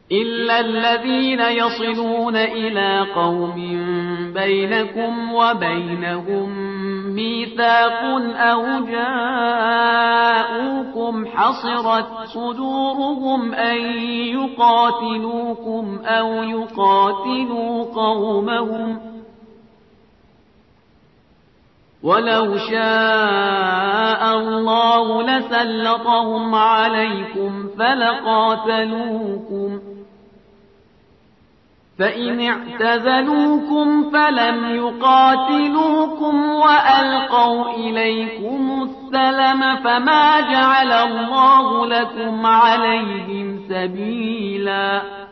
إلا الذين يصلون إلى قوم بينكم وبينهم ميثاق أو جاءوكم حصرت صدورهم أن يقاتلوكم أو يقاتلوا قومهم ولو شاء الله لسلطهم عليكم فلقاتلوكم فإن اعتزلوكم فلم يقاتلوكم وألقوا إليكم السلم فما جعل الله لكم عليهم سبيلا